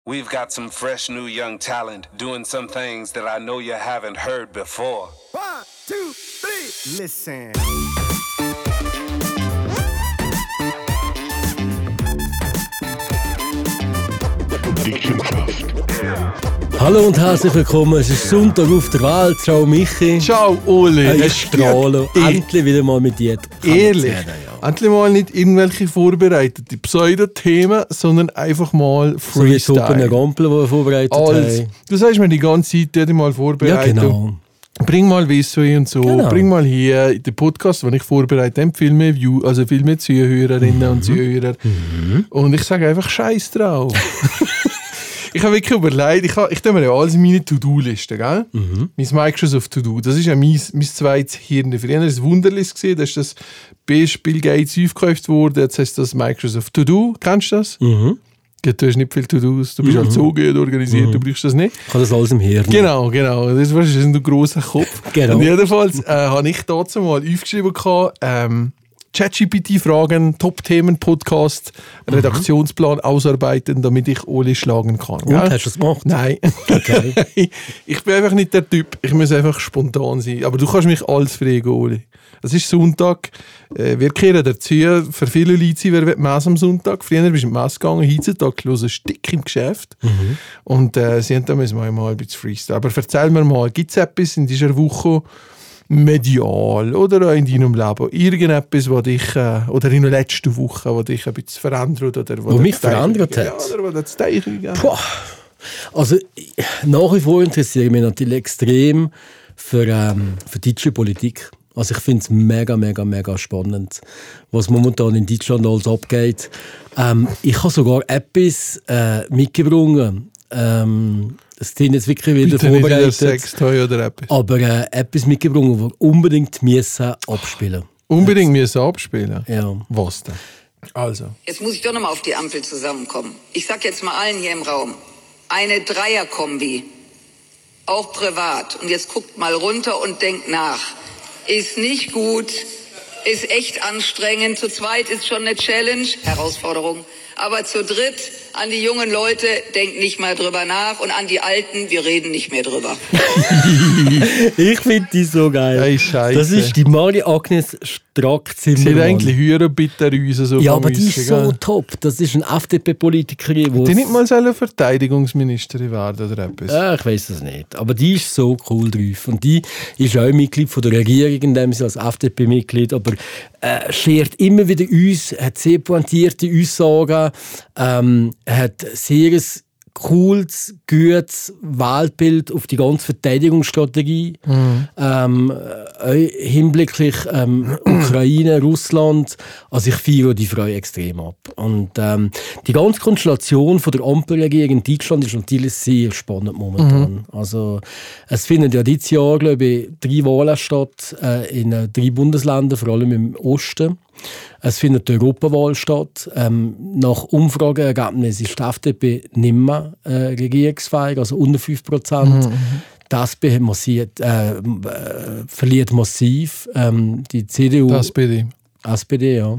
We've got some fresh new young talent doing some things that I know you haven't heard before. 1, 2, 3, listen. Hallo und herzlich willkommen. Es ist Sonntag auf der Welt. Ciao Michi. Ciao Uli. Ich strahle. Endlich wieder mal mit dir. Ehrlich. Endlich mal nicht irgendwelche vorbereitete Pseudo-Themen, sondern einfach mal Freestyle. So wie Toppen Rampel, die wir vorbereitet haben. Du sagst mir die ganze Zeit, die mal vorbereitet. Ja, genau. Bring mal Wissen und so. Genau. Bring mal hier den Podcast, den ich vorbereitet habe, viel mehr also viel mehr Zuhörerinnen und Zuhörer. Und ich sage einfach Scheiß drauf. Ich habe wirklich überlegt, ich tue mir ja alles in meine To-Do-Liste, gell? Mein Microsoft To-Do, das ist ja mein zweites Hirn. Früher war es Wunderlist, da ist das Bill Gates aufgekauft worden, jetzt heißt das Microsoft To-Do, kennst du das? Du hast nicht viel To-Dos, du bist halt so gut organisiert, du brauchst das nicht. Ich habe das alles im Hirn. Genau, das ist ein grosser Kopf. Genau. Und jedenfalls habe ich dazu mal aufgeschrieben, ChatGPT-Fragen, Top-Themen-Podcast, Redaktionsplan ausarbeiten, damit ich Oli schlagen kann. Und, hast du das gemacht? Nein. Okay. Ich bin einfach nicht der Typ. Ich muss einfach spontan sein. Aber du kannst mich alles fragen, Oli. Es ist Sonntag. Wir kehren dazu. Für viele Leute wer Mess am Sonntag. Früher bist du in die Messe gegangen, heutzutage los ein Stück im Geschäft. Und sie haben da müssen wir mal ein bisschen freestylen. Aber erzähl mir mal, gibt es etwas in dieser Woche, medial oder in deinem Leben irgendetwas, was dich, oder in der letzten Woche, was dich ein bisschen verändert oder was mich verändert hat? Ja, oder was das Also nach wie vor interessiere ich mich natürlich extrem für deutsche Politik. Also ich finde es mega spannend, was momentan in Deutschland alles abgeht. Ich habe sogar etwas mitgebracht. Das sind jetzt wirklich wieder bitte vorbereitet. Nicht Sextoy oder etwas. Aber etwas mitgebracht, das wir unbedingt abspielen müssen abspielen? Ja. Was denn? Also. Jetzt muss ich doch nochmal auf die Ampel zusammenkommen. Ich sag jetzt mal allen hier im Raum, eine Dreierkombi, auch privat. Und jetzt guckt mal runter und denkt nach. Ist nicht gut, ist echt anstrengend. Zu zweit ist schon eine Challenge, Herausforderung. Aber zu dritt, an die jungen Leute, denkt nicht mal drüber nach. Und an die Alten, wir reden nicht mehr drüber. Ich finde die so geil. Hey, Scheiße. Das ist die Marie-Agnes Strack-Zimmermann. Sie hat eigentlich höher bitterüse so. Ja, aber die ist so top. Das ist eine FDP-Politikerin. Die nicht mal Verteidigungsministerin werden oder etwas? Ja, ich weiss das nicht. Aber die ist so cool drauf. Und die ist auch Mitglied von der Regierung, in dem sie als FDP-Mitglied. Aber schert immer wieder uns, hat sehr pointierte Aussagen, hat sehr ein cooles, gutes Weltbild auf die ganze Verteidigungsstrategie. Hinblicklich Ukraine, Russland. Also ich feiere die Frau extrem ab. Und die ganze Konstellation von der Ampelregierung in Deutschland ist natürlich sehr spannend momentan. Also es finden ja dieses Jahr, glaube ich, 3 Wahlen statt in 3 Bundesländern, vor allem im Osten. Es findet die Europawahl statt. Nach Umfrageergebnissen ist die FDP nicht mehr regierungsfähig, also unter 5%. Die SP verliert massiv. Die CDU... Die SPD, ja.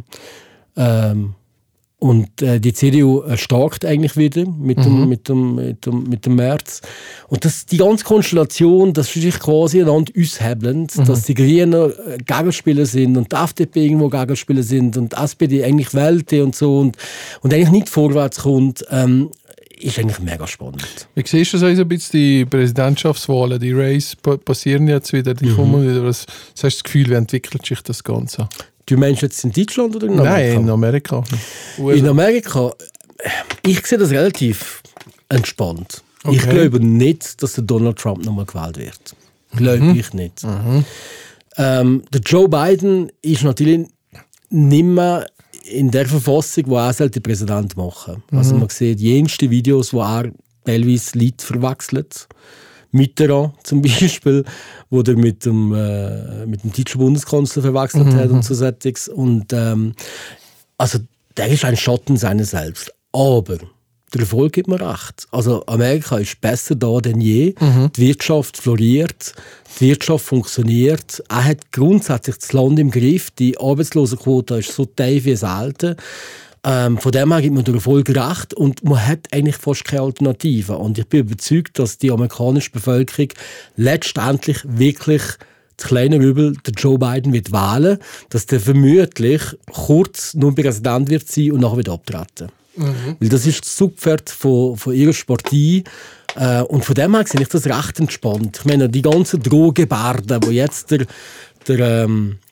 Und die CDU starkt eigentlich wieder mit dem März. Und die ganze Konstellation, das ist quasi einander aushebelnd, dass die Grünen Gegenspieler sind und die FDP irgendwo Gegenspieler sind und die SPD eigentlich wählte und so und eigentlich nicht vorwärts kommt, ist eigentlich mega spannend. Wie siehst du so ein bisschen die Präsidentschaftswahlen, die Race passieren jetzt wieder, die kommen wieder. Was hast du das Gefühl, wie entwickelt sich das Ganze? Du meinst jetzt in Deutschland oder in Amerika? Nein, in Amerika. In Amerika, ich sehe das relativ entspannt. Okay. Ich glaube nicht, dass der Donald Trump nochmal gewählt wird. Glaube ich nicht. Der Joe Biden ist natürlich nicht mehr in der Verfassung, wo er der Präsident machen soll. Also man sieht jenste Videos, wo er teilweise Leute verwechselt. Mitterrand zum Beispiel, wo er mit dem deutschen Bundeskanzler verwechselt hat und so Sättiges. Und also der ist ein Schatten seiner selbst. Aber der Erfolg gibt mir recht. Also Amerika ist besser da denn je. Die Wirtschaft floriert, die Wirtschaft funktioniert. Er hat grundsätzlich das Land im Griff. Die Arbeitslosenquote ist so tief wie selten. Von dem her gibt man durch Erfolg recht und man hat eigentlich fast keine Alternative. Und ich bin überzeugt, dass die amerikanische Bevölkerung letztendlich wirklich das kleine Übel, der Joe Biden wird wählen, dass der vermutlich kurz nur Präsident wird sein und nachher wieder abtreten. Weil das ist das Zugpferd von ihrer Partei. Und von dem her sehe ich das recht entspannt. Ich meine, die ganzen Drohgebärden, die jetzt der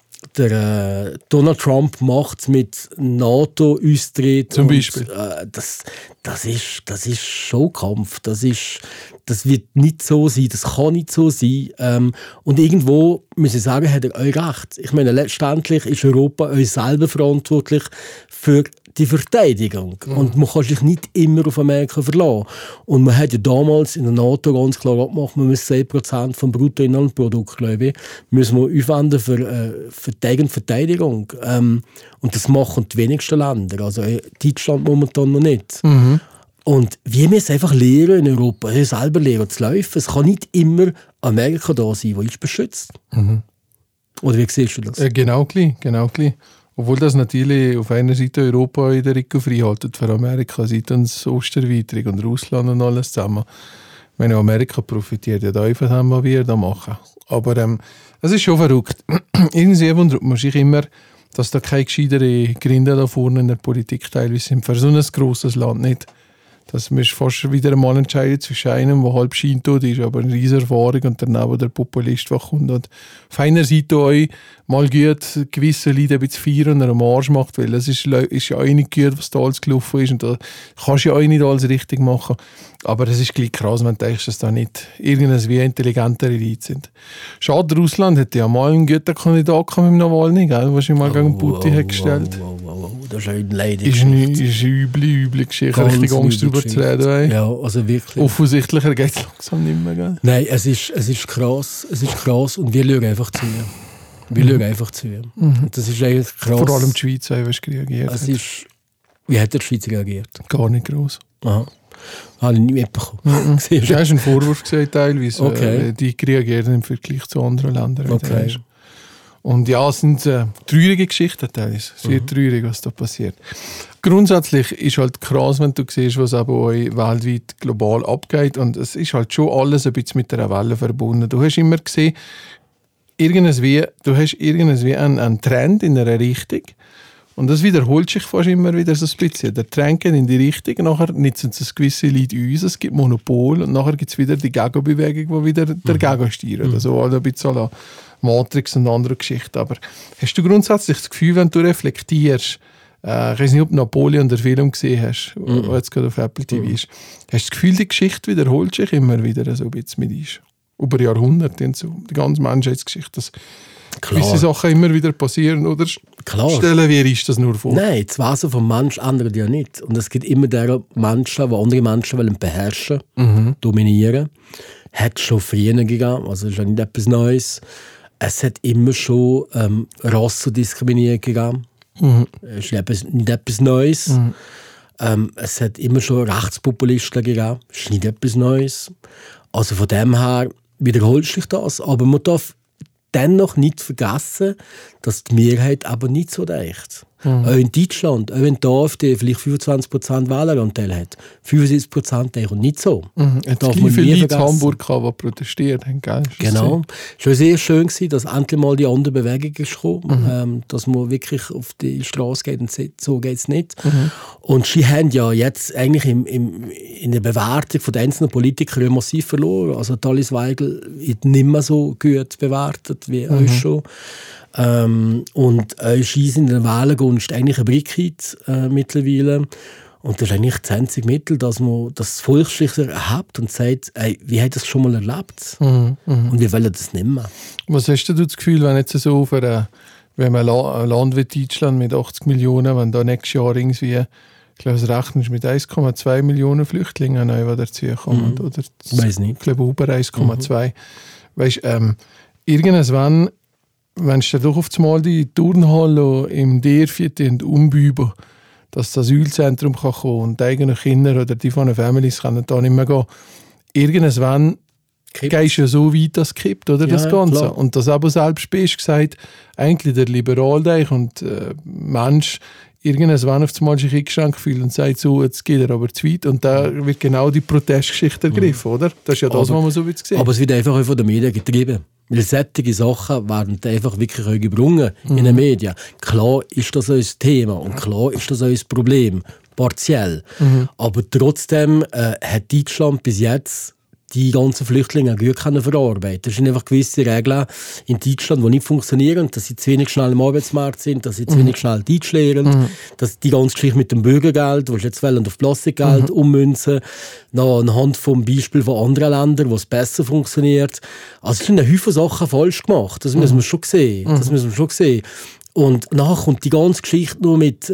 Donald Trump macht mit NATO-Austritt. Zum Beispiel. Das ist Showkampf. Das wird nicht so sein. Das kann nicht so sein. Und irgendwo, muss ich sagen, hat er euch recht. Ich meine, letztendlich ist Europa euch selber verantwortlich für die Verteidigung. Und man kann sich nicht immer auf Amerika verlassen. Und man hat ja damals in der NATO ganz klar abgemacht, man muss 2% vom Bruttoinlandprodukt, glaube ich, müssen wir aufwenden für Verteidigung. Und das machen die wenigsten Länder. Also Deutschland momentan noch nicht. Und wir müssen einfach lernen in Europa, selber lernen zu laufen. Es kann nicht immer Amerika da sein, das uns beschützt. Oder wie siehst du das? Genau gleich. Obwohl das natürlich auf einer Seite Europa in der Rico frei haltet, für Amerika sieht uns Osterweiterung und Russland und alles zusammen. Ich meine, Amerika profitiert ja da einfach, was wir da machen. Aber es ist schon verrückt. Irgendwie wundert man sich immer, dass da keine gescheitere Gründe da vorne in der Politik teilweise sind. Für so ein grosses Land nicht. Dass man fast wieder einmal entscheidet zwischen einem, der halb scheintot ist, aber eine riesige Erfahrung und daneben der Populist, der kommt. Und auf einer Seite euch mal gut gewisse Leute ein bisschen feiern und einen Marsch macht, weil es ist ja auch nicht gut, was da alles gelaufen ist und da kannst du ja auch nicht alles richtig machen. Aber es ist gleich krass, wenn du denkst, dass da nicht irgendwie intelligentere Leute sind. Schade, Russland hätte ja mal einen guten Kandidat mit dem Nawalny, was ich mal gegen Putin hat gestellt. Das ist eine leidige Geschichte. Ist eine üble Geschichte, richtig Angst darüber zu reden. Ja, also wirklich. Offensichtlich geht es langsam nicht mehr. Gell? Nein, es ist krass und wir schauen einfach zu. Und das ist eigentlich krass. Vor allem die Schweiz, wie reagiert hat. Wie hat die Schweiz reagiert? Gar nicht gross. Aha. Habe ich nicht mitbekommen. Du hast einen Vorwurf gesagt, teilweise. Okay. Die reagieren im Vergleich zu anderen Ländern. Okay. Und ja, es sind traurige Geschichten teilweise. Sehr traurig, was da passiert. Grundsätzlich ist halt krass, wenn du siehst, was aber euch weltweit global abgeht. Und es ist halt schon alles ein bisschen mit einer Welle verbunden. Du hast immer gesehen, du hast irgendwie einen Trend in eine Richtung. Und das wiederholt sich fast immer wieder so ein bisschen. Der Trend geht in die Richtung, nachher nutzen es gewisse Leute uns, es gibt Monopol und nachher gibt es wieder die Gegenbewegung, die wieder dagegen steuert. Also halt ein bisschen so Matrix und andere Geschichten. Aber hast du grundsätzlich das Gefühl, wenn du reflektierst, ich weiß nicht, ob du Napoleon der Film gesehen hast, der jetzt gerade auf Apple TV ist, hast du das Gefühl, die Geschichte wiederholt sich immer wieder so ein bisschen mit uns? Über Jahrhunderte und so. Die ganze Menschheitsgeschichte, dass gewisse Sachen immer wieder passieren, oder? Klar. Stellen wir uns das nur vor? Nein, das Wesen vom Mensch ändert ja nicht. Und es gibt immer der Menschen, die andere Menschen wollen beherrschen, dominieren. Hat es schon früher gegeben, also ist ja nicht etwas Neues. Es hat immer schon Rassendiskriminierung gegeben. Es ist nicht etwas Neues. Es hat immer schon Rechtspopulisten gegeben. Es ist nicht etwas Neues. Also von dem her wiederholt sich das, aber man darf dennoch nicht vergessen, dass die Mehrheit aber nicht so denkt. Auch in Deutschland, auch wenn die AfD vielleicht 25% Wähleranteil hat, 75% denken nicht so. Es darf man viele Leute in Hamburg, die protestiert haben. Gell? Genau. Es war sehr schön, dass endlich mal die andere Bewegung ist gekommen, dass man wirklich auf die Straße geht und sagt, so geht es nicht. Und sie haben ja jetzt eigentlich in der Bewertung der einzelnen Politiker massiv verloren. Also Alice Weigel wird nicht mehr so gut bewertet wie euch schon. Und schießen in der Wählergunst eigentlich eine Brickheit mittlerweile. Und das ist eigentlich das einzige Mittel, dass man das Volk sich erhebt und sagt, ey, wie hat das schon mal erlebt? Und wir wollen das nicht mehr. Was hast du das Gefühl, wenn jetzt so wenn man ein Land wie Deutschland mit 80 Millionen, wenn da nächstes Jahr irgendwie, ich glaube, es rechnet mit 1,2 Millionen Flüchtlingen neu, die dazukommen? Oder? Weiß nicht. Ich glaube, über 1,2. Weißt du, irgendwann, wenn du doch auf einmal die Turnhalle im Dörfchen umbieben, dass das Asylzentrum kann kommen und die eigenen Kinder oder die von den Families können da nicht mehr gehen. Irgendwann gehst du ja so weit, dass es kippt, oder? Ja, das Ganze. Klar. Und das aber selbst bist gesagt, eigentlich der Liberaldeich und Mensch irgendein Mann auf einmal sich eingeschränkt fühlt und sagt so, jetzt geht er aber zu weit und da wird genau die Protestgeschichte ergriffen, oder? Das ist ja das, was man so sieht. Aber es wird einfach auch von den Medien getrieben. Weil solche Sachen werden einfach wirklich auch gebrungen in den Medien. Klar ist das ein Thema und klar ist das ein Problem, partiell. Aber trotzdem hat Deutschland bis jetzt die ganzen Flüchtlinge gut verarbeiten. Es sind einfach gewisse Regeln in Deutschland, die nicht funktionieren, dass sie zu wenig schnell im Arbeitsmarkt sind, dass sie zu wenig schnell Deutsch lernen, dass die ganze Geschichte mit dem Bürgergeld, wo sie jetzt wollen, auf Plastikgeld ummünzen, noch anhand vom Beispiel von anderen Ländern, wo es besser funktioniert. Also es sind ein Haufen Sachen falsch gemacht. Das müssen wir schon sehen. Das müssen wir schon sehen. Und nachher kommt die ganze Geschichte nur mit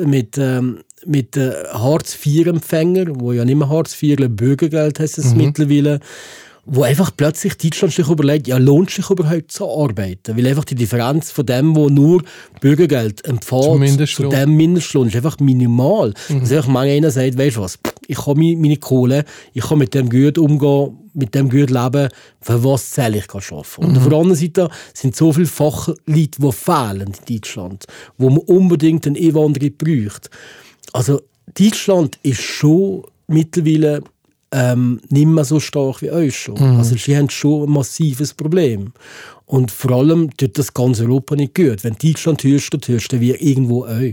Hartz-IV-Empfängern, wo ja nicht mehr Hartz IV, Bürgergeld heisst es mittlerweile, wo einfach plötzlich Deutschland sich überlegt, ja, lohnt sich überhaupt zu arbeiten? Weil einfach die Differenz von dem, wo nur Bürgergeld empfängt, zu dem Mindestlohn ist einfach minimal. Dass einfach manch einer sagt, weißt du was, ich habe meine Kohle, ich kann mit dem gut umgehen, mit dem gut leben, für was soll ich arbeiten? Und auf der anderen Seite sind so viele Fachleute, die fehlen in Deutschland, wo man unbedingt eine Einwanderung braucht. Also Deutschland ist schon mittlerweile nicht mehr so stark wie euch schon. Also sie haben schon ein massives Problem. Und vor allem tut das ganze Europa nicht gut. Wenn Deutschland hörst, dann wir irgendwo euch.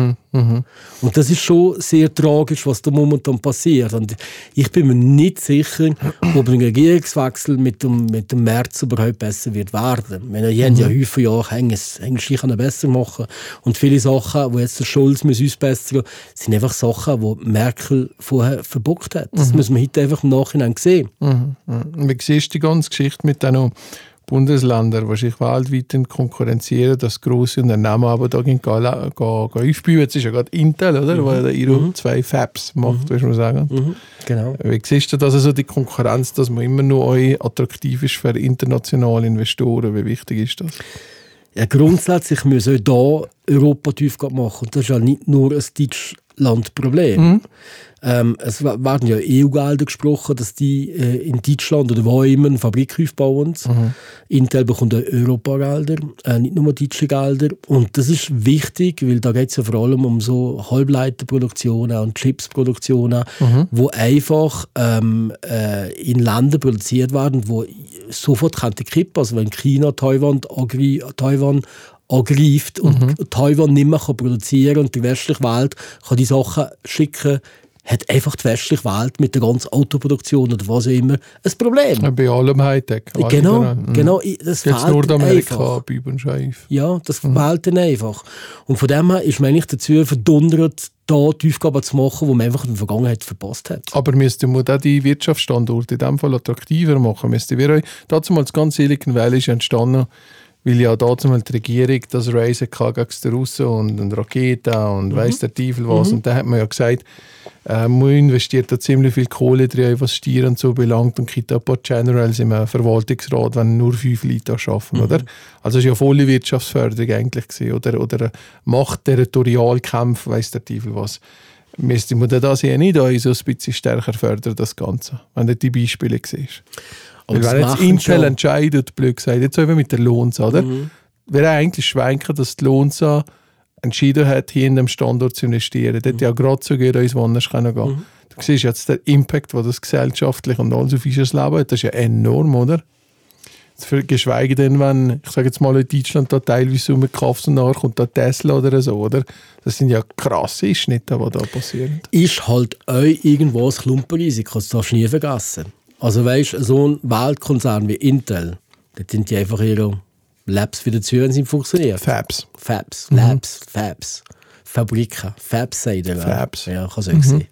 Und das ist schon sehr tragisch, was da momentan passiert. Und ich bin mir nicht sicher, ob ein Regierungswechsel mit dem März überhaupt besser wird werden. Die haben ja häufig Jahre hängen sich besser machen. Und viele Sachen, die jetzt der Scholz uns bessern, sind einfach Sachen, die Merkel vorher verbockt hat. Das müssen wir heute einfach im Nachhinein sehen. Wie siehst du die ganze Geschichte mit den Bundesländern, die sich weltweit konkurrenzieren, dass grosse Unternehmen aber da aufbauen. Jetzt ist ja gerade Intel, oder? Weil ihre 2 Fabs macht, würde man sagen. Genau. Wie siehst du das, also die Konkurrenz, dass man immer noch attraktiv ist für internationale Investoren? Wie wichtig ist das? Ja, grundsätzlich müssen auch hier Europa tief machen. Und das ist ja nicht nur ein Deutschlandproblem. Es werden ja EU-Gelder gesprochen, dass die in Deutschland oder wo immer eine Fabrik aufbauen. Intel bekommt auch Europagelder, nicht nur deutsche Gelder. Und das ist wichtig, weil da geht es ja vor allem um so Halbleiterproduktionen und Chipsproduktionen, die einfach in Ländern produziert werden, wo sofort kippen könnte. Also wenn China Taiwan angreift und Taiwan nicht mehr produzieren kann und die westliche Welt kann die Sachen schicken, hat einfach die westliche Welt mit der ganzen Autoproduktion oder was auch immer ein Problem. Ja, bei allem Hightech. Genau. Das fehlt Nordamerika, Bibel Scheif. Ja, das fehlt dann einfach. Und von dem her ist man eigentlich dazu verdonnert, da die Aufgaben zu machen, die man einfach in der Vergangenheit verpasst hat. Aber müssten wir auch die Wirtschaftsstandorte in diesem Fall attraktiver machen? Müssten wir dazu mal das ganze Silicon Valley ist entstanden, weil ja dazu mal die Regierung das Race gegen die Russen und Raketen und weiss der Teufel was. Und da hat man ja gesagt, man investiert da ziemlich viel Kohle drin, was Steuern und so belangt und gibt ein paar Generals im Verwaltungsrat, wenn nur 5 Leute arbeiten, oder? Also es war ja volle Wirtschaftsförderung eigentlich gewesen, oder Macht-Territorialkampf, weiss der Teufel was. Müsste man das ja nicht so ein bisschen stärker fördern, das Ganze, wenn du die Beispiele siehst. Weil wenn jetzt Intel entscheidet, blöd gesagt, jetzt eben mit der Lohnsa, oder? Wäre eigentlich schwenken, dass die Lohnsa entschieden hat, hier in dem Standort zu investieren. Dort ja gerade so geht, uns woanders gehen kann. Du siehst jetzt den Impact, den das gesellschaftlich und alles auf unser Leben hat, das ist ja enorm, oder? Geschweige denn, wenn, ich sage jetzt mal, in Deutschland da teilweise so mit Kaffee und nachher kommt da Tesla oder so, oder? Das sind ja krasse Schnitte, die da passieren. Ist halt auch irgendwo ein Klumpenrisiko, das darfst du nie vergessen. Also weißt, so ein Weltkonzern wie Intel, da sind die einfach ihre Labs wieder zu, wenn sie funktionieren. Fabs. Labs, Fabs. Fabriken. Fabs sagt er. Fabs. Ja, kann es auch sehen.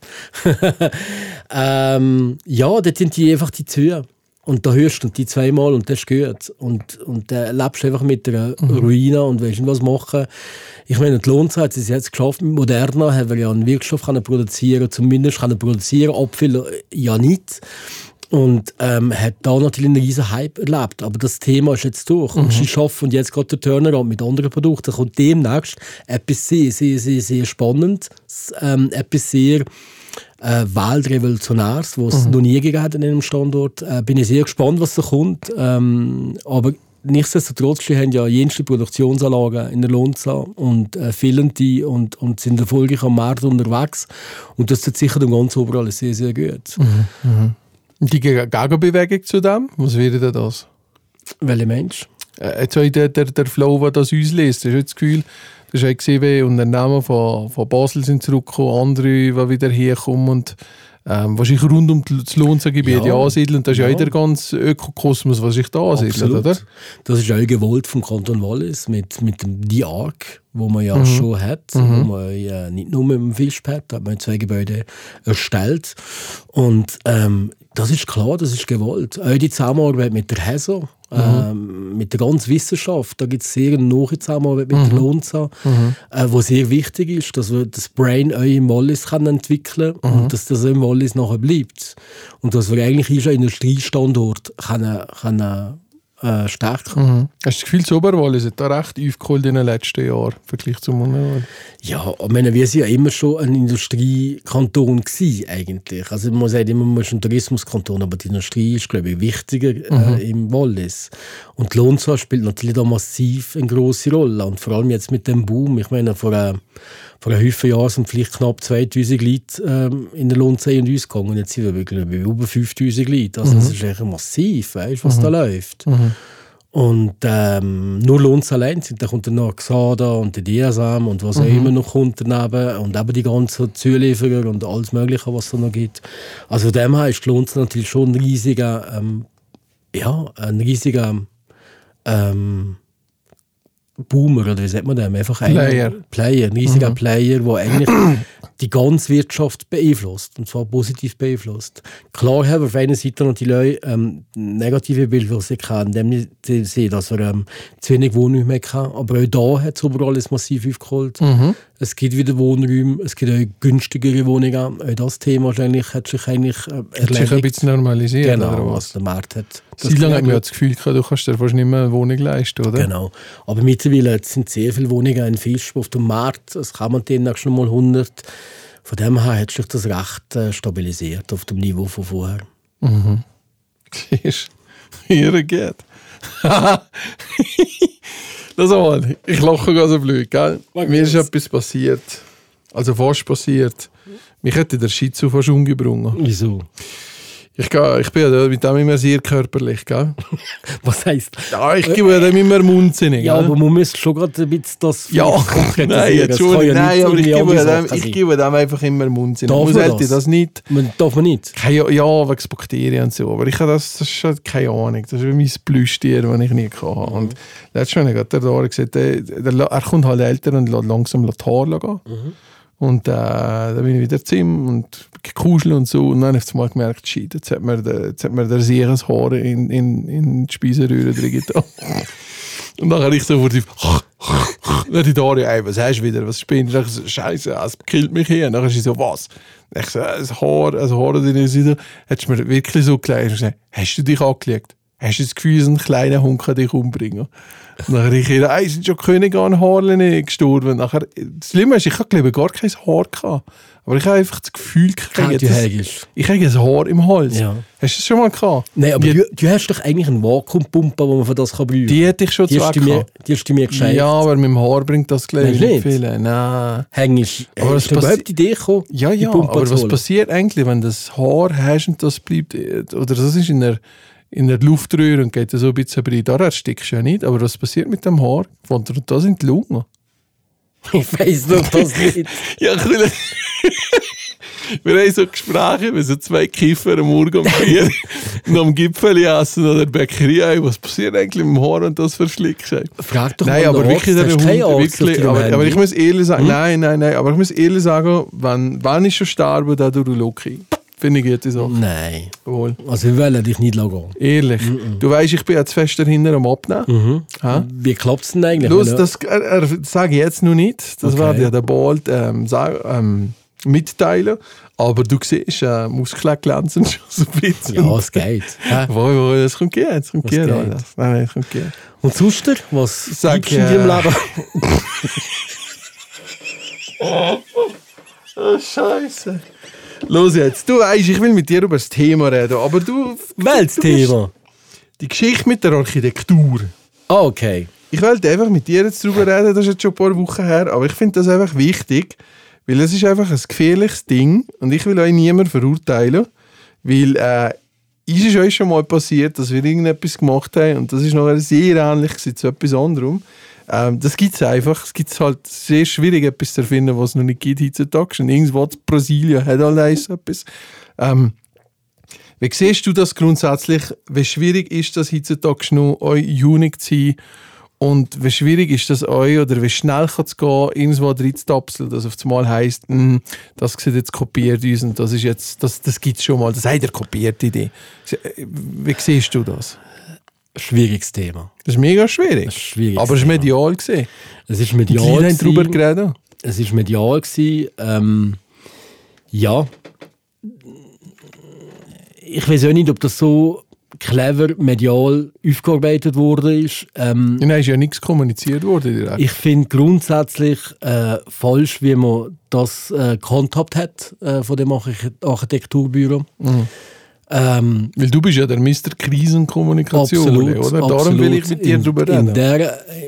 Ja, dort sind die einfach die zu. Und da hörst du die 2-mal und das ist gut. Und da lebst du einfach mit der Ruine und willst nicht was machen. Ich meine, die Lohnzeit hat es jetzt geschafft. Mit Moderna haben wir ja einen Wirkstoff produzieren, zumindest produzieren, Apfel ja nicht. Und hat da natürlich einen riesen Hype erlebt. Aber das Thema ist jetzt durch. Und sie schaffen jetzt gerade den Turnaround mit anderen Produkten. Da kommt demnächst etwas sehr, sehr, sehr, sehr Spannendes, etwas sehr Weltrevolutionäres, was es noch nie gegeben hat an einem Standort. Bin ich sehr gespannt, was da kommt. Aber nichtsdestotrotz haben ja jenste Produktionsanlagen in der Lonza und filmen die und sind erfolgreich am Markt unterwegs. Und das tut sicher dem ganz überall sehr, sehr gut. Die Gegenbewegung zu dem, was wäre das? Welcher Mensch? Jetzt der Flow, der das uns liest, hast du das Gefühl, das ist GCW Unternehmen von Basel sind zurückgekommen, andere, die wieder herkommen und wahrscheinlich rund um das Lonza-Gebiet ansiedeln. Und das ist ja auch der ganze Ökokosmos, was sich da ansiedelt, oder? Das ist auch gewollt vom Kanton Wallis mit dem DIARC, wo man ja schon hat, wo man ja nicht nur mit dem Fischpad, da hat man 2 Gebäude erstellt. Und das ist klar, das ist gewollt. Auch die Zusammenarbeit mit der HESO, mit der ganzen Wissenschaft, da gibt es sehr eine nahe Zusammenarbeit mit der Lonza, wo sehr wichtig ist, dass wir das Brain auch im Wallis entwickeln können und dass das im Wallis nachher bleibt. Und dass wir eigentlich hier schon einen Industriestandort können stärken. Hast du das Gefühl, das Oberwallis hat da recht aufgeholt in den letzten Jahren im Vergleich zum Unterwallis? Ja, ich meine, wir sind ja immer schon ein Industriekanton gewesen, eigentlich. Also man sagt immer, man ist ein Tourismuskanton, aber die Industrie ist, glaube ich, wichtiger im Wallis. Und die Lonza spielt natürlich da massiv eine grosse Rolle. Und vor allem jetzt mit dem Boom, ich meine, vor einem Haufen Jahren sind vielleicht knapp 2000 Leute in der Lonza und uns gegangen. Und jetzt sind wir wirklich über 5000 Leute. Also das ist echt massiv, weißt, was da läuft. Und nur Lonza allein sind, da kommt dann noch Xada und die DSM und was auch immer noch kommt daneben und eben die ganzen Zulieferer und alles Mögliche, was es da noch gibt. Also von dem her ist die Lonza natürlich schon ein riesiger Boomer, oder wie sagt man das? Einfach ein riesiger Player, der eigentlich die ganze Wirtschaft beeinflusst, und zwar positiv beeinflusst. Klar haben wir auf einer Seite noch die Leute negative Bilder, die sie kennen, indem sie sehen, dass wir zu wenig Wohnräume mehr haben. Aber auch da hat es überall alles massiv aufgeholt. Es gibt wieder Wohnräume, es gibt auch günstigere Wohnungen. Auch das Thema hat sich eigentlich erledigt. Hat sich ein bisschen normalisiert, genau, oder was der Markt hat. Sie lange hat man das Gefühl gehabt, du kannst dir fast nicht mehr eine Wohnung leisten, oder? Genau. Aber mittlerweile sind sehr viele Wohnungen in Fisch auf dem Markt. Es kann man demnach schon mal 100. Von dem her hat sich das recht stabilisiert auf dem Niveau von vorher. Siehst du, hier geht. Das mal, ich lache gar so blöd, gell? Mir ist etwas passiert. Also fast passiert. Mich hätte der Schizo fast umgebracht. Wieso? Ich bin ja mit dem immer sehr körperlich, gell? Was heisst? Ja, ich gebe dem immer Mundsinnig. Ja, aber man müsste schon gerade ein bisschen das... Ja, nein, Entschuldigung, nein, aber ich gebe dem einfach immer Mundsinnig. Darf man das nicht? Darf man nicht? Ja, wegen Bakterien und so, aber ich habe das ist schon keine Ahnung. Das ist wie mein Plüschtier, das ich nie hatte. Und letztes Mal hat der da gesagt, er kommt halt älter und lässt langsam die Haare gehen. Und da bin ich wieder zu ihm und gekuschelt und so. Und dann habe ich mal gemerkt, shit, jetzt hat mir der Sieges Haar in die Speiseröhre drin getan. Und dann habe ich so vor die... Dann die Daria, ey, was hast du wieder? Was spinnst du? Ich so, Scheiße, es killt mich hier. Und dann ist sie so, was? Ich so, ein Haar drin ist wieder. Hättest du mir wirklich so gelegt und gesagt, hast du dich angelegt? Hast du das Gefühl, ein kleiner Hund kann dich umbringen? Und dann habe ich ihr, ey, sind schon Könige an Haaren gestorben. Nachher, das Schlimme ist, ich habe glaube gar kein Haar gehabt. Aber ich habe einfach das Gefühl gekriegt, ich habe ein Haar im Hals. Ja. Hast du das schon mal gehabt? Nein, aber du hast doch eigentlich einen Vakuumpumpe, wo man für das brauchen kann. Die hätte ich schon die hast du mir geschenkt. Ja, aber mit dem Haar bringt das glaube ich nicht viel. Nein. Hängst du überhaupt die Idee gekommen? Ja, aber was passiert eigentlich, wenn das Haar hast und das bleibt, oder das ist in der Luftröhre und geht so ein bisschen rein. Da erstickst du ja nicht, aber was passiert mit dem Haar? Wandert das in die Lunge? Ich weiss doch das nicht. Ja, cool. Wir haben so Gespräche, wir sind 2 Kiffer am Morgen um 4 und am Gipfel essen oder der Bäckerei. Was passiert eigentlich mit dem Haar und das verschlickst du? Frag doch nein, mal aber wirklich der Hund, wirklich, aber ich muss ehrlich sagen, nein, aber ich muss ehrlich sagen, wann ich schon sterbe, da du Loki. Finde ich gute Sache. Nein. Wohl. Also wir wollen dich nicht gehen. Ehrlich. Du weißt, ich bin jetzt fest dahinter am Abnehmen. Wie klappt es denn eigentlich? Los, das sage ich jetzt noch nicht. Das werde ich dir bald mitteilen. Aber du siehst, Muskeln glänzen schon so ein bisschen. Ja, es geht. Wohl, das kommt gehen. Das kommt gehen. Nein, das kommt gehen. Und sonst, was sagst du in deinem Leben? Oh, Scheiße. Los jetzt, du weißt, ich will mit dir über das Thema reden, aber du... Welches Thema? Die Geschichte mit der Architektur. Okay. Ich wollte einfach mit dir jetzt darüber reden, das ist jetzt schon ein paar Wochen her, aber ich finde das einfach wichtig, weil es ist einfach ein gefährliches Ding und ich will euch niemand verurteilen, weil ist es euch schon mal passiert, dass wir irgendetwas gemacht haben und das ist noch sehr ähnlich zu etwas anderem. Das gibt es einfach. Es gibt halt sehr schwierig, etwas zu erfinden, was es noch nicht gibt heutzutage. Und irgendwo in Brasilien hat allein etwas. Wie siehst du das grundsätzlich? Wie schwierig ist das heutzutage noch, euch unique zu sein? Und wie schwierig ist das euch, oder wie schnell kann es gehen, irgendwo reinzutapseln, dass auf einmal heisst, das sieht jetzt kopiert uns und das ist jetzt, das gibt es schon mal, das hat er kopiert, Idee. Wie siehst du das? Schwieriges Thema. Das ist mega schwierig. Aber es war medial gesehen. Es ist medial gewesen. Drüber geredet. Es ist medial gewesen. Ja. Ich weiß auch nicht, ob das so clever medial aufgearbeitet wurde. Nein, ist ja nichts kommuniziert worden direkt. Ich finde grundsätzlich falsch, wie man das gehandhabt hat von dem Architekturbüro. Mhm. Weil du bist ja der Mr. Krisenkommunikation, absolut, oder? Darum absolut. Will ich mit dir darüber reden.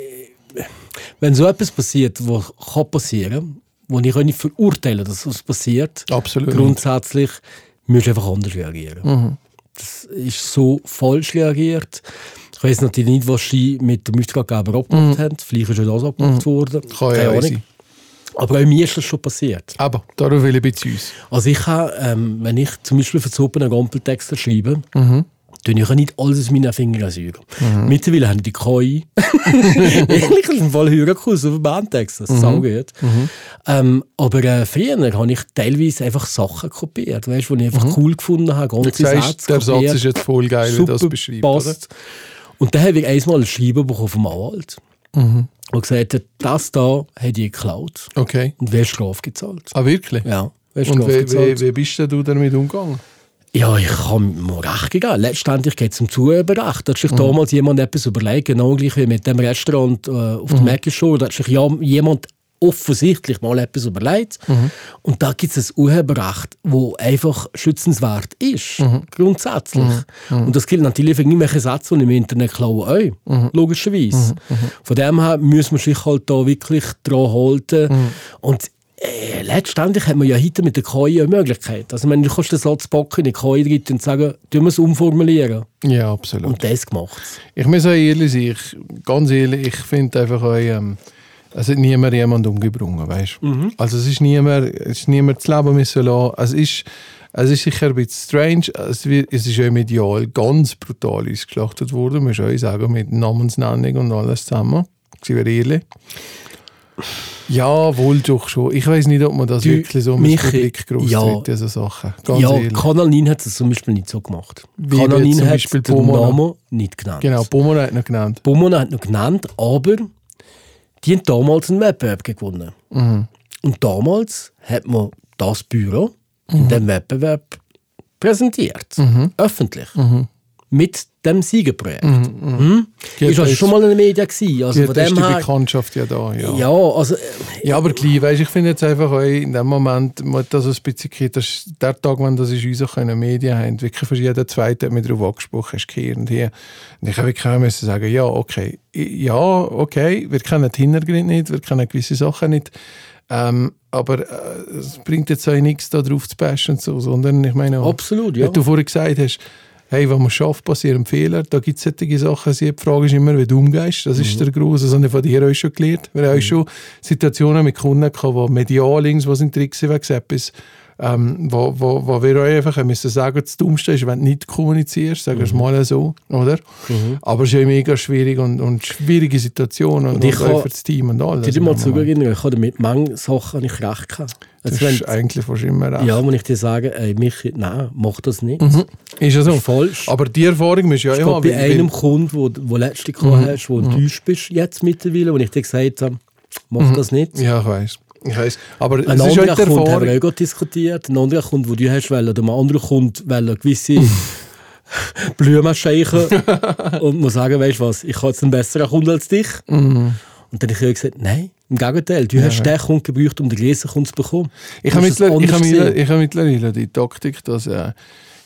Wenn so etwas passiert, was kann passieren, wo ich auch nicht verurteile, dass es passiert, absolut grundsätzlich musst du einfach anders reagieren. Mhm. Das ist so falsch reagiert. Ich weiss natürlich nicht, was sie mit dem Auftraggeber abgemacht haben. Vielleicht ist ja das abgemacht worden. Kann ja sein. Aber auch mir ist das schon passiert. Aber darauf will ich bei uns. Also ich habe, wenn ich zum Beispiel für Zuppen einen Gampeltext schreibe, tue ich auch nicht alles aus meinen Fingern säugen. Mittlerweile haben die KI eigentlich ist ein Fall Hörerkurs auf dem Bandtext, das ist saugut. Aber früher habe ich teilweise einfach Sachen kopiert, weißt, die ich einfach cool gefunden habe. Ganze Sätze der kopiert. Satz ist jetzt voll geil, wie du das beschreibst. Oder? Und dann habe ich einmal ein Schreiben bekommen vom Anwalt. Und gesagt hat, das da hätte ich geklaut. Okay. Und wer Strafe gezahlt. Ah, wirklich? Ja. Und wie bist du damit umgegangen? Ja, ich habe mir recht gegeben. Letztendlich geht es um Zuhörrecht. Da hat sich damals jemand etwas überlegt, genau gleich wie mit dem Restaurant auf der Mäcki-Show. Da hat sich jemand offensichtlich mal etwas überlegt. Und da gibt es ein Urheberrecht, das einfach schützenswert ist. Grundsätzlich. Und das gilt natürlich für irgendwelche Sätze, die im Internet klauen auch. Logischerweise. Von dem her muss man sich halt da wirklich dran halten. Und letztendlich hat man ja heute mit der KI eine Möglichkeit. Also, du kannst den Satz packen in die KI rein und sagen, du musst es umformulieren. Ja, absolut. Und das gemacht. Ich muss auch ehrlich sein, ganz ehrlich, ich finde einfach auch, es hat niemand jemanden umgebracht, weißt du? Also es ist niemand das Leben müssen lassen. Es ist sicher ein bisschen strange, es ist ja medial ganz brutal ausgeschlachtet worden, muss ich auch sagen, mit Namensnennung und alles zusammen. Sind wir ehrlich? Ja, wohl doch schon. Ich weiß nicht, ob man das wirklich so mit Publik groß tritt, diese Sachen. Ganz ehrlich. Kanal 9 hat es zum Beispiel nicht so gemacht. Wie Kanal 9 zum hat Beispiel den Namen nicht genannt. Genau, Pomona hat noch genannt. Pomona hat noch genannt, aber die haben damals einen Wettbewerb gewonnen. Und damals hat man das Büro in dem Wettbewerb präsentiert. Öffentlich. Mit dem Siegerprojekt. Ist also schon mal in den Medien gewesen. Also von dem die her, Bekanntschaft ja da. Ja, ja, also, ja aber gleich, weißt, ich finde jetzt einfach auch in dem Moment, dass es ein bisschen geht, dass der Tag, wenn das ist, unsere Medien haben, wirklich für jeden Zweiten hat mich darauf angesprochen, ist hier und hier. Und ich habe wirklich auch müssen sagen, ja, okay, wir kennen den Hintergrund nicht, wir kennen gewisse Sachen nicht, aber es bringt jetzt auch nichts, da drauf zu bashen und so, sondern ich meine, absolut, ja. Wie du vorhin gesagt hast, hey, wenn man schafft, passieren Fehler. Da gibt es solche Sachen. Die Frage ist immer, wie du umgehst. Das ist der große. Das habe ich von dir auch schon gelernt. Wir haben auch schon Situationen mit Kunden gehabt, wo medial irgendwas in Tricks wegen etwas, wo wir euch einfach müssen sagen, das Dummste ist, wenn du nicht kommunizierst, sagen wir es mal so, oder? Aber es ist ja mega schwierig und schwierige Situation und auch für das Team und alles. Ich mal zugeben, ich habe mit manchen Sachen nicht recht gehabt. Das ist eigentlich fast immer recht. Ja, wenn ich dir sage, Michi, nein, mach das nicht. Ist ja so. Falsch. Aber die Erfahrung musst du ja haben. Bei einem Kunden, wo letztens hast, wo enttäuscht bist, jetzt mittlerweile, wo ich dir gesagt habe, mach das nicht. Ja, ich weiss. Aber ein anderer Kunde haben wir auch diskutiert. Ein anderer Kunde, den du hast, oder ein anderer Kunde, weil er gewisse Blumen scheichen und muss sagen, weißt du was, ich habe jetzt einen besseren Kunden als dich. Und dann habe ich gesagt, nein, im Gegenteil, du hast den Kunden gebraucht, um den gleichen Kunden zu bekommen. Ich habe mittlerweile die Taktik, dass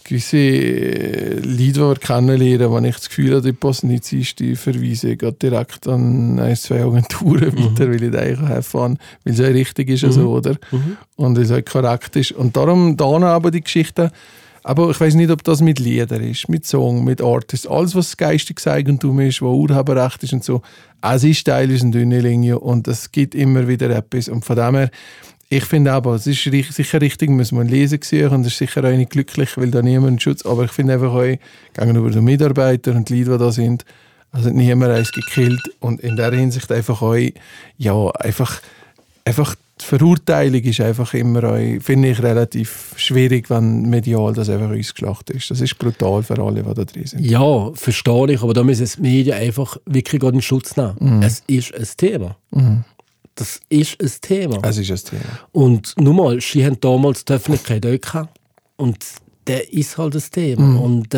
Leute, die wir kennenlernen, wenn ich das Gefühl habe, die passen nicht, die verweise ich direkt an 1-2 Agenturen weiter, weil ich da eigentlich erfahren, weil es ja richtig ist, also, oder? Und es auch korrekt ist. Und darum da aber die Geschichte, aber ich weiß nicht, ob das mit Liedern ist, mit Song, mit Artists, alles, was geistiges Eigentum ist, was Urheberrecht ist und so, es ist teilweise eine dünne Linie und es gibt immer wieder etwas. Und von dem her, ich finde aber, es ist sicher richtig, muss man lesen sehen und es ist sicher auch nicht glücklich, weil da niemand Schutz, aber ich finde einfach auch gegenüber den Mitarbeitern und den Leuten, die da sind, also niemand eins gekillt und in der Hinsicht einfach auch, ja, einfach die Verurteilung ist einfach immer auch, finde ich, relativ schwierig, wenn medial das einfach ausgeschlachtet ist. Das ist brutal für alle, die da drin sind. Ja, verstehe ich, aber da müssen die Medien einfach wirklich in Schutz nehmen. Es ist ein Thema. Das ist ein Thema. Es ist ein Thema. Und nur mal, sie haben damals die Öffentlichkeit auch gehabt. Und der ist halt ein Thema. Und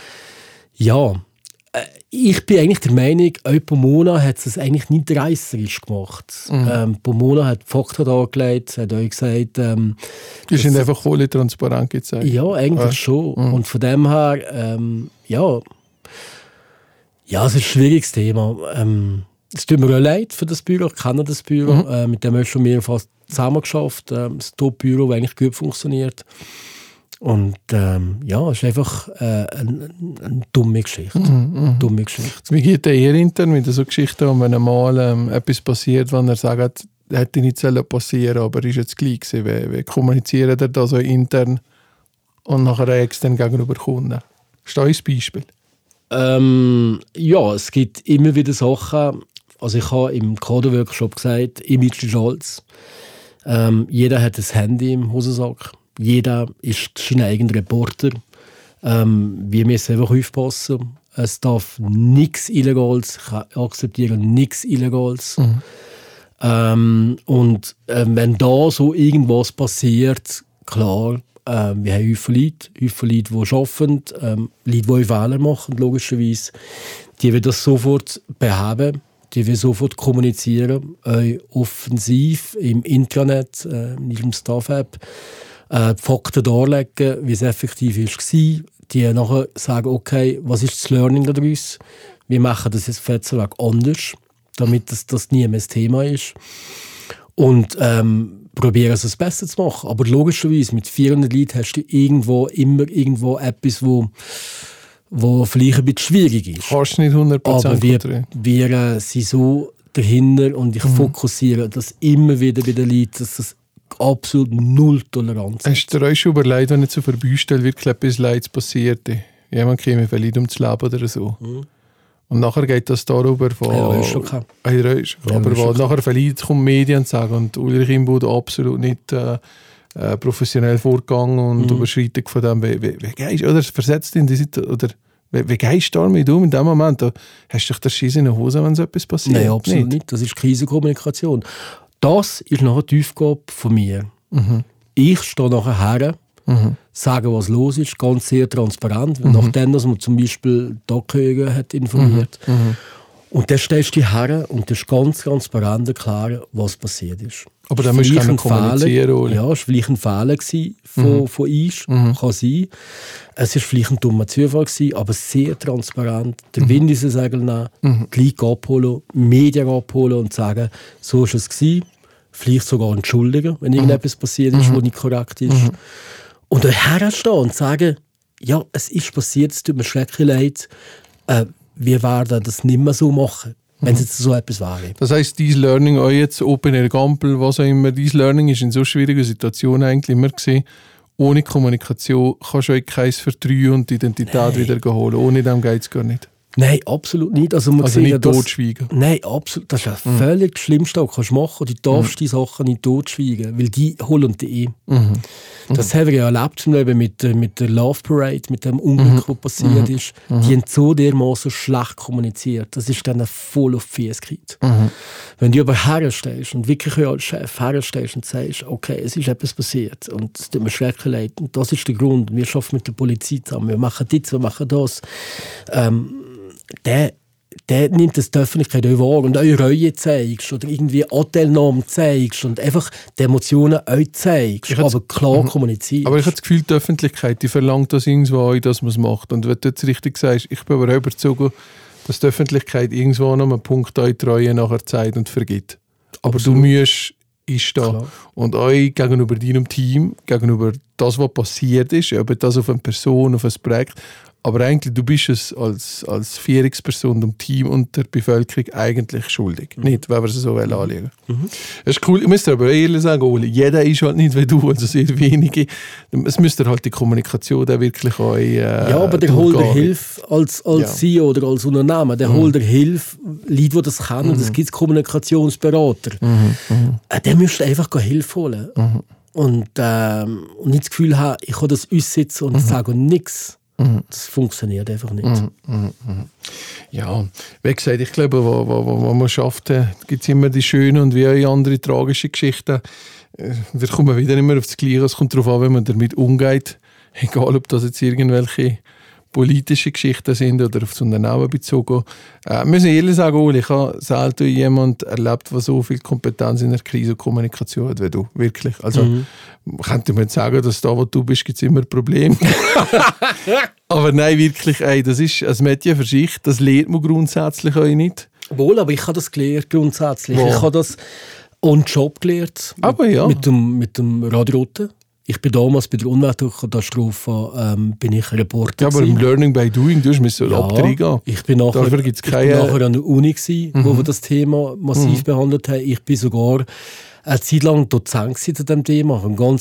ich bin eigentlich der Meinung, auch Pomona hat es eigentlich nicht reisserisch gemacht. Pomona hat Fakten dargelegt, hat auch gesagt... die sind einfach voll transparent gezeigt. Ja, eigentlich schon. Und von dem her, es ist ein schwieriges Thema. Es tut mir auch leid für das Büro, ich kenne das Büro, mit dem haben wir schon mehrfach zusammengeschafft. Das Top-Büro, das eigentlich gut funktioniert. Und es ist einfach eine dumme Geschichte. Dumme Geschichte. Wie geht der intern mit so Geschichten, wenn einmal etwas passiert, wenn er sagt, hätte nicht passieren, aber ist jetzt gleich gewesen? Wie kommuniziert er da so intern und nachher extern gegenüber Kunden? Ist das ein Beispiel? Es gibt immer wieder Sachen. Also ich habe im Kader-Workshop gesagt, Image ist alles. Jeder hat ein Handy im Hosensack. Jeder ist sein eigener Reporter. Wir müssen einfach aufpassen. Es darf nichts Illegales. Ich akzeptiere nichts Illegales. Und wenn da so irgendwas passiert, klar, wir haben viele Leute, die arbeiten, Leute, die Fehler machen, logischerweise. Die will das sofort beheben. Die will sofort kommunizieren, offensiv im Intranet, in ihrem Staff-App, die Fakten darlegen, wie es effektiv war. Die nachher sagen, okay, was ist das Learning daraus? Wir machen das jetzt Fetzerweg anders, damit das nie mehr das Thema ist. Und probieren es das Beste zu machen. Aber logischerweise, mit 400 Leuten hast du immer irgendwo etwas, wo vielleicht ein bisschen schwierig ist. Kannst du nicht 100% aber wir sind so dahinter und ich fokussiere das immer wieder bei den Leuten, dass das absolut null Toleranz ist. Hast du dir euch schon überlegt, wenn jetzt so Verbüstell wirklich etwas Leids passiert? Jemand käme vielleicht ums Leben oder so. Und nachher geht das darüber von... Ja, ist schon klar. Aber nachher vielleicht kommen Medien und sagen, und Ulrich Imboud absolut nicht professionell vorgegangen und Überschreitung von dem. Wie gehst du, oder versetzt in die Situation, oder wie gehst du damit um in dem Moment? Da hast du dich der Schiss in der Hose, wenn so etwas passiert? Nein, absolut nicht. Das ist Krisenkommunikation. Das ist nachher die Aufgabe von mir. Ich stehe nachher her, sage, was los ist, ganz sehr transparent. Nachdem, dass man zum Beispiel die Angehörigen hat informiert. Und dann stellst du dich her und das ist ganz transparent erklären, was passiert ist. Aber dann musst du kommunizieren, oder? Ja, es war vielleicht ein Fehler von uns, kann sein. Es war vielleicht ein dummer Zufall, aber sehr transparent. Der Wind ist ein Segel nehmen, die Leute abholen, Medien abholen und sagen, so war es gewesen. Vielleicht sogar entschuldigen, wenn irgendetwas passiert ist, was nicht korrekt ist. Und dann herstehen und sagen, ja, es ist passiert, es tut mir schrecklich leid, wir werden das nicht mehr so machen, wenn es jetzt so etwas wäre. Das heisst, dieses Learning, auch jetzt Open Air Gampel, was auch immer, dieses Learning ist in so schwierigen Situationen eigentlich immer gesehen, ohne Kommunikation kannst du euch keins vertrauen und die Identität wieder holen. Ohne dem geht es gar nicht. Nein, absolut nicht. Also nicht totschweigen? Nein, absolut. Das ist ja völlig das Schlimmste, was du machen kannst. Du darfst die Sachen nicht totschweigen, weil die holen die Das haben wir ja erlebt mit der Love Parade, mit dem Unglück, das passiert ist. Die haben so dermaßen schlecht kommuniziert. Das ist dann voll auf die Füße gekriegt. Wenn du aber herstehst und wirklich als Chef herstehst und sagst, okay, es ist etwas passiert und es tut mir schrecklich leid und das ist der Grund, wir arbeiten mit der Polizei zusammen, wir machen das, wir machen das, der nimmt das die Öffentlichkeit auch wahr und euch Reue zeigst oder irgendwie Anteilnahme zeigst und einfach die Emotionen euch zeigst, aber klar kommunizierst. Aber ich habe das Gefühl, die Öffentlichkeit, die verlangt das irgendwo auch, dass man es macht. Und wenn du jetzt richtig sagst, ich bin aber auch überzeugt, dass die Öffentlichkeit irgendwo an einem Punkt euch Treue nachher zeigt und vergibt. Aber Absolut. du musst einstehen. Und euch gegenüber deinem Team, gegenüber das, was passiert ist, ob das auf eine Person, auf ein Projekt, aber eigentlich, du bist es als Führungsperson dem Team und der Bevölkerung eigentlich schuldig. Nicht, wenn wir es so anlegen. Das ist cool. Ich muss dir aber ehrlich sagen, Oli, jeder ist halt nicht wie du, also sehr wenige. Es müsste halt die Kommunikation da wirklich auch ja, aber der holt dir Hilfe als CEO oder als Unternehmen. Der holt dir Hilfe, Leute, die das kennen. Es gibt Kommunikationsberater. Der müsste einfach Hilfe holen. Und nicht das Gefühl haben, ich kann das aussitzen und sage nichts. Das funktioniert einfach nicht. Ja, wie gesagt, ich glaube, wo man schafft, gibt es immer die schönen und wie auch andere tragische Geschichten. Wir kommen wieder immer auf das Gleiche. Es kommt darauf an, wie man damit umgeht. Egal, ob das jetzt irgendwelche politische Geschichten sind oder auf das Unternehmen bezogen. Müssen ehrlich sagen, Oli, ich habe selten jemanden erlebt, der so viel Kompetenz in der Krise und Kommunikation hat wie du. Wirklich. Also, könnte man jetzt sagen, dass da, wo du bist, gibt es immer Probleme. Aber nein, wirklich, das ist ein Mädchen für sich. Das lernt man grundsätzlich auch nicht. Wohl, aber ich habe das gelernt grundsätzlich. Ich habe das on Job gelernt. Aber ja. Mit dem Radio Rote. Ich bin damals bei der Umweltkatastrophe bin ich Reporter. Ja, aber im Learning by Doing, du musst abdrehen. Ich bin nachher an der Uni gewesen, wo wir das Thema massiv behandelt haben. Ich bin sogar eine Zeit lang Dozent zu diesem Thema. Ich habe einen ganz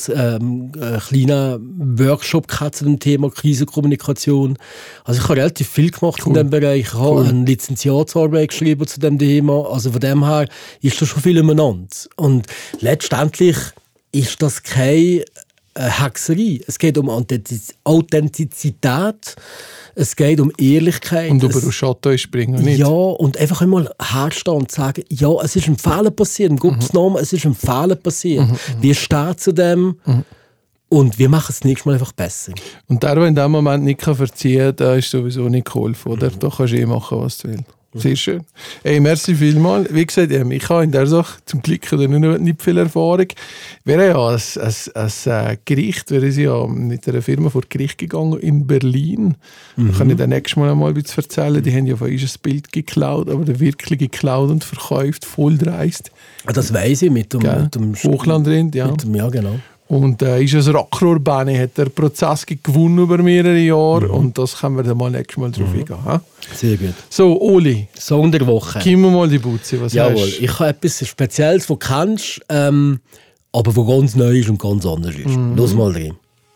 kleinen Workshop zu dem Thema Krisenkommunikation. Also ich habe relativ viel gemacht in diesem Bereich. Ich habe eine Lizenziatsarbeit geschrieben zu dem Thema. Also von dem her ist das schon viel umeinander. Und letztendlich ist das keine Hexerei. Es geht um Authentizität, es geht um Ehrlichkeit. Und über den Schatten springen, nicht? Ja, und einfach einmal herstehen und sagen, ja, es ist ein Fehler passiert, im Gottes Namen, es ist ein Fehler passiert. Wir stehen zu dem und wir machen es nächstes Mal einfach besser. Und der, der in dem Moment nicht verziehen kann, der ist sowieso nicht geholfen, oder? Da kannst du machen, was du willst. Sehr schön. Hey, merci vielmals. Wie gesagt, ich habe in der Sache zum Glück nicht viel Erfahrung. Wir haben ja ein Gericht, wir sind ja mit einer Firma vor Gericht gegangen in Berlin. Da kann ich dann nächstes Mal ein bisschen erzählen. Die haben ja von uns ein Bild geklaut, aber der wirklich geklaut und verkauft, voll dreist. Das weiss ich mit dem Hochlandrind, ja. Ja, genau. Und ist ein Rockrohrbahn, hat der Prozess gewonnen über mehrere Jahre und das können wir dann mal nächstes Mal drauf eingehen. Sehr gut. So, Oli. Song der Woche. Gib mir mal die Butze, was Jawohl, hast du? ich habe etwas Spezielles, das du kennst, aber das ganz neu ist und ganz anders ist. Los mal rein.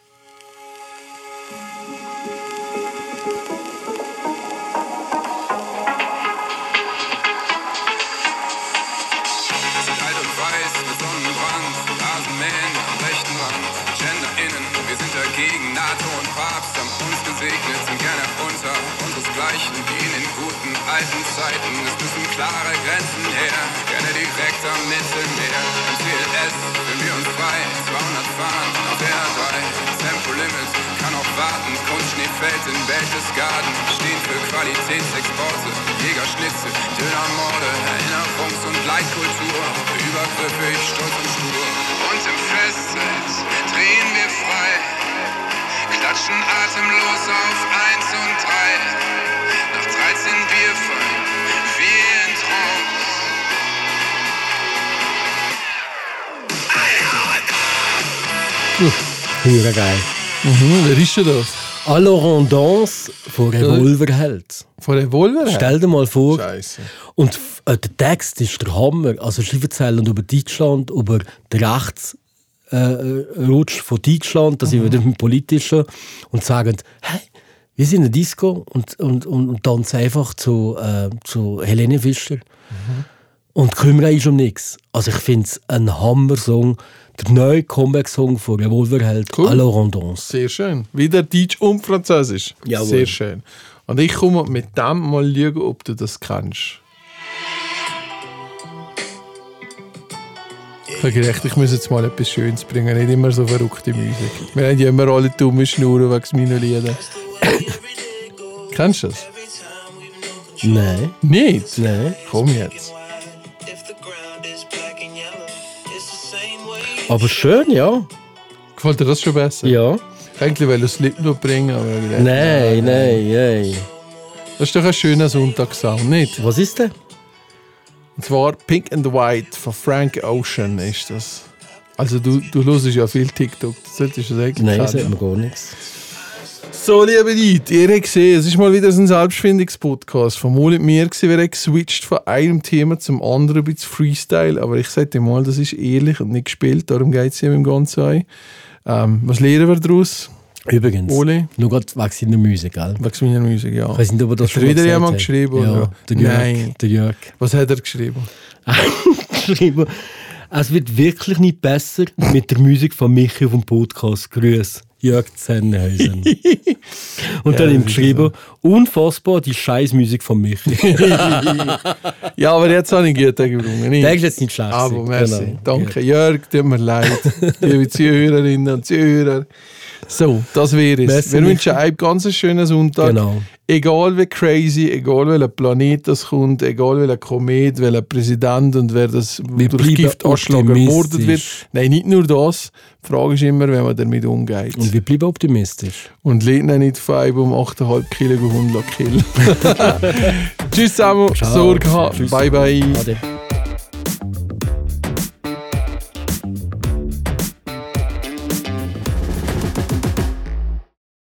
Zeiten, es müssen klare Grenzen her. Gerne direkt am Mittelmeer. Im CLS fühlen wir uns frei. 200 fahren auf der A3. Tempolimit kann auch warten. Kunstschneefeld in Berchtesgaden stehen für Qualitätsexporte. Jägerschnitze, Dönermorde, Erinnerungs- und Leitkultur. Übergriffig, stolz und stur. Und im Festzelt drehen wir frei. Klatschen atemlos auf 1 und 3. Nach 13 Bier fallen wir in Trance. Höher geil. Wer ist denn das? Alain Dance von Revolverheld. Von Revolverheld? Stell dir mal vor. Scheiße. Und der Text ist der Hammer. Also sie erzählen über Deutschland, über den Rechtsrutsch von Deutschland, das ist wieder im Politischen, und sagen, hey, wir sind in der Disco und tanzen einfach zu Helene Fischer. Und kümmern uns um nichts. Also ich finde es ein Hammer-Song. Der neue Comeback-Song von Revolverheld, cool. Alain Dance. Sehr schön. Wieder Deutsch und Französisch. Jawohl. Sehr schön. Und ich komme mit dem mal schauen, ob du das kennst. Ich habe gedacht, ich muss jetzt mal etwas Schönes bringen, nicht immer so verrückte Musik. Wir haben ja immer alle dumme Schnurren wegen meiner Lieder. Kennst du das? Nein. Nicht? Nein. Komm jetzt. Aber schön, ja. Gefällt dir das schon besser? Ja. Eigentlich will ich das Slipknot bringen, aber ich dachte, Nein. das ist doch ein schöner Sonntagssound, nicht? Was ist denn? Und zwar Pink and White von Frank Ocean ist das. Also du hörst ja viel TikTok, das solltest du das eigentlich Nein, kennen. sagt mir gar nichts. So, liebe Leute, ihr habt gesehen, es ist mal wieder so ein Selbstfindungspodcast. Von mal mit mir gewesen, wir haben geswitcht von einem Thema zum anderen, ein bisschen Freestyle, aber ich sage dir mal, das ist ehrlich und nicht gespielt, darum geht es ja im Ganzen. Was lernen wir daraus? Übrigens, Oli? nur gerade wegen der Musik, gell? Wegen meiner Musik, ja. Ich weiß nicht, ob er das Hat schon wieder mal jemand gesagt geschrieben? hat. Oder? Ja, der Jörg. Nein. Der Jörg. Was hat er geschrieben? Geschrieben, es wird wirklich nicht besser mit der Musik von Michi auf dem Podcast. Grüß, Jörg Zennhäusen. Und dann ihm geschrieben, unfassbar die Scheißmusik von Michi. Ja, aber jetzt habe ich gut gelungen. Der ist jetzt nicht schlecht. Aber merci. Genau. Danke, Jörg, tut mir leid. Liebe Zuhörerinnen und Zuhörer. So, das wäre es. Merci, Wir wünschen Michi. einen ganz schönen Sonntag. Genau. Egal wie crazy, egal welcher Planet das kommt, egal welcher Komet, welcher Präsident und wer das Wir durch bleiben Giftanschlag ermordet wird. optimistisch. Nein, nicht nur das. Die Frage ist immer, wie man damit umgeht. Und wir bleiben optimistisch. Und lehnt nicht fein um 8,5 Kilo Hund killen. Tschüss zusammen, Ciao. Sorge haben. Tschüss. Bye bye. Ade.